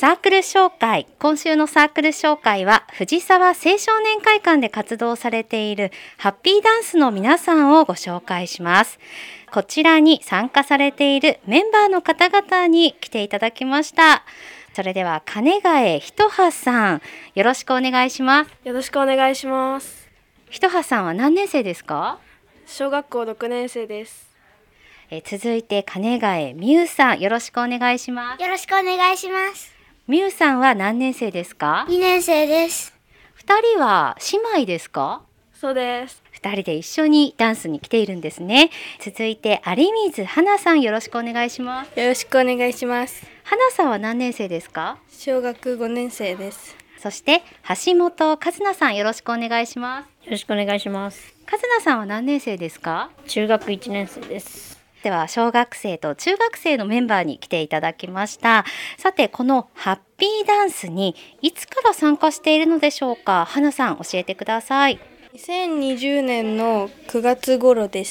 サークル紹介。今週のサークル紹介は藤沢青少年会館で活動されているハッピーダンスの皆さんをご紹介します。こちらに参加されているメンバーの方々に来ていただきました。それでは金ヶ江ひとはさん、よろしくお願いします。 よろしくお願いします。 ひとはさんは何年生ですか？ 小学校6年生です。 続いて金ヶ江みゆさん、よろしくお願いします。 よろしくお願いします。 みゆさんは何年生ですか 2年生です。 2人は姉妹ですか？ そうです。 2人で一緒にダンスに来ているんですね。続いて有水花さん、よろしくお願いします。 よろしくお願いします。 花さんは何年生ですか？ 小学5年生です。 そして橋本和奈さん、よろしくお願いします。 よろしくお願いします。 和奈さんは何年生ですか？ 中学1年生です。 では小学生と中学生のメンバーに来ていただきました。さて、このハッピーダンスにいつから参加しているのでしょうか？花さん、教えてください。 2020年の9月頃です。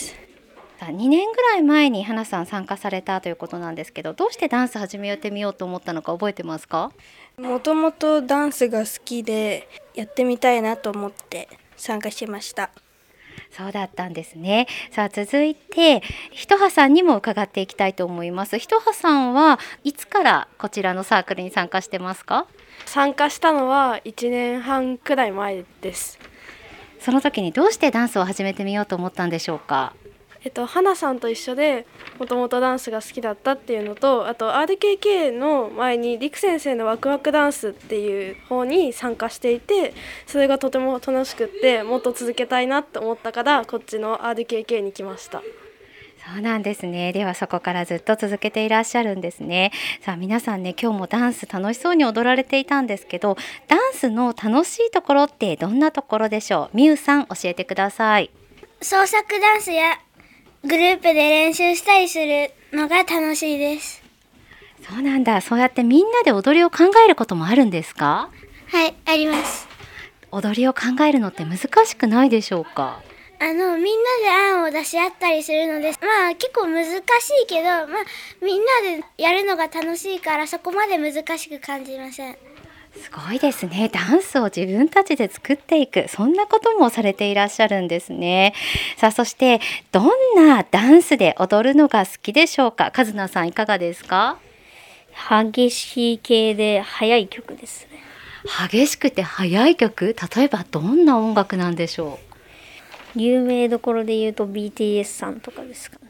2年ぐらい前に花さん参加されたということなんですけど、どうしてダンス始めてみようと思ったのか覚えてますか？ もともとダンスが好きでやってみたいなと思って参加しました。 そうだったんですね。さあ、続いてひとはさんにも伺っていきたいと思います。ひとはさんはいつからこちらのサークルに参加してますか？ 参加したのは1年半くらい前です。 その時にどうしてダンスを始めてみようと思ったんでしょうか？ 花さんと一緒でもともとダンスが好きだったっていうのと、あと RKK の前に陸先生のワクワクダンスっていう方に参加していて、それがとても楽しくってもっと続けたいなって思ったからこっちの RKK に来ました。 そうなんですね。ではそこからずっと続けていらっしゃるんですね。さあ皆さんね、今日もダンス楽しそうに踊られていたんですけど、ダンスの楽しいところってどんなところでしょう？みゆさん、教えてください。 創作ダンスやグループで練習したりするのが楽しいです。 そうなんだ。そうやってみんなで踊りを考えることもあるんですか？ はい、あります。 踊りを考えるのって難しくないでしょうか？ みんなで案を出し合ったりするので、結構難しいけど、みんなでやるのが楽しいからそこまで難しく感じません。 すごいですね。ダンスを自分たちで作っていく、そんなこともされていらっしゃるんですね。さあ、そしてどんなダンスで踊るのが好きでしょうか？和奈さん、いかがですか？ 激しい系で速い曲ですね。 激しくて速い曲、例えばどんな音楽なんでしょう？ 有名どころで言うと BTS さんとかですかね。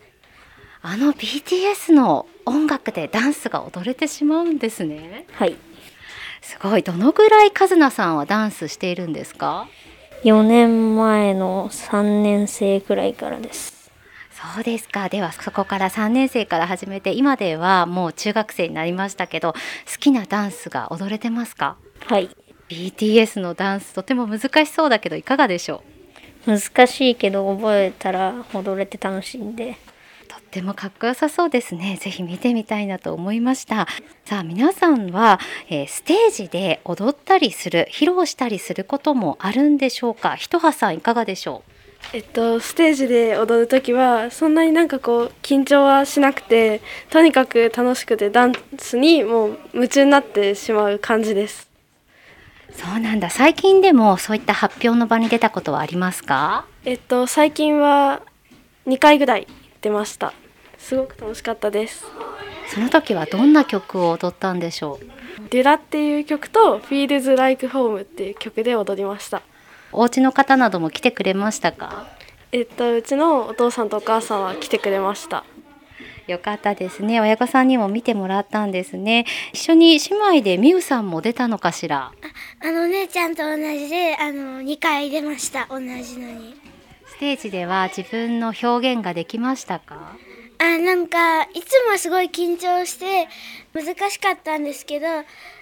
BTS の音楽でダンスが踊れてしまうんですね。 はい。 すごい。どのぐらい和奈さんはダンスしているんですか 4年前の3年生くらいからです。 そうですか。ではそこから3年生から始めて、今ではもう中学生になりましたけど、好きなダンスが踊れてますか？ はい。 BTS のダンスとても難しそうだけどいかがでしょ難しいけど覚えたら踊れて楽しいんで、 とってもかっこよさそうですね。ぜひ見てみたいなと思いました。さあ皆さんは、ステージで踊ったりする、披露したりすることもあるんでしょうか？ひとはさん、いかがでしょう？ ステージで踊るときはそんなに緊張はしなくて、とにかく楽しくてダンスにもう夢中になってしまう感じです。 そうなんだ。最近でもそういった発表の場に出たことはありますか？ 最近は2回ぐらい出ました。すごく楽しかったです。 その時はどんな曲を踊ったんでしょう？ デュラっていう曲と Feels Like Home っていう曲で踊りました。 お家の方なども来てくれましたか？ うちのお父さんとお母さんは来てくれました。 よかったですね。親御さんにも見てもらったんですね。一緒に姉妹でみゆさんも出たのかしら？ 姉ちゃんと同じで2回出ました。同じのに。 ステージでは自分の表現ができましたか？ いつもすごい緊張して難しかったんですけど、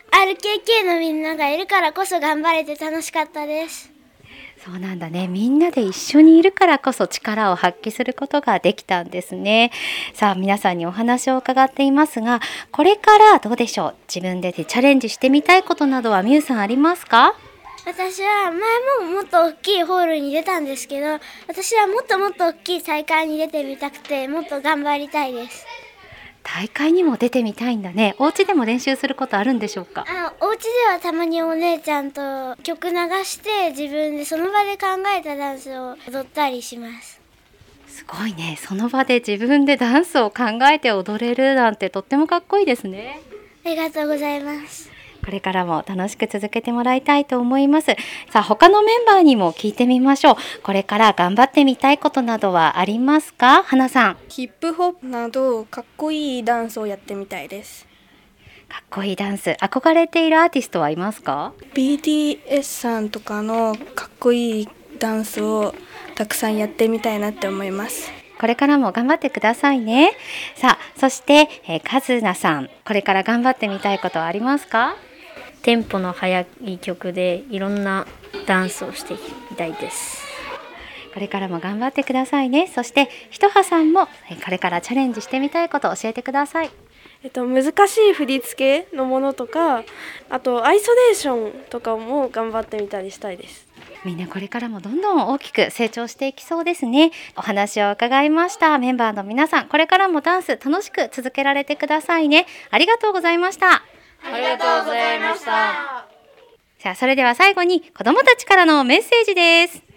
RKK のみんながいるからこそ頑張れて楽しかったです。 そうなんだね。みんなで一緒にいるからこそ力を発揮することができたんですね。さあ皆さんにお話を伺っていますが、これからどうでしょう？自分でチャレンジしてみたいことなどはみゆさんありますか？ 私は前ももっと大きいホールに出たんですけど、私はもっともっと大きい大会に出てみたくて、もっと頑張りたいです。 大会にも出てみたいんだね。お家でも練習することあるんでしょうか？ お家ではたまにお姉ちゃんと曲流して自分でその場で考えたダンスを踊ったりします。 すごいね。その場で自分でダンスを考えて踊れるなんてとってもかっこいいですね。 ありがとうございます。 これからも楽しく続けてもらいたいと思います。さあ、他のメンバーにも聞いてみましょう。これから頑張ってみたいことなどはありますか？花さん。 ヒップホップなどかっこいいダンスをやってみたいです。 かっこいいダンス、憧れているアーティストはいますか？ BTS さんとかのかっこいいダンスをたくさんやってみたいなって思います。 これからも頑張ってくださいね。さあ、そして、カズナさん、これから頑張ってみたいことはありますか？ テンポの速い曲でいろんなダンスをしてみたいです。 これからも頑張ってくださいね。そしてひとはさんもこれからチャレンジしてみたいことを教えてください。 難しい振り付けのものとか、あとアイソレーションとかも頑張ってみたりしたいです。 みんなこれからもどんどん大きく成長していきそうですね。お話を伺いましたメンバーの皆さん、これからもダンス楽しく続けられてくださいね。ありがとうございました。 ありがとうございました。 さあ、それでは最後に子どもたちからのメッセージです。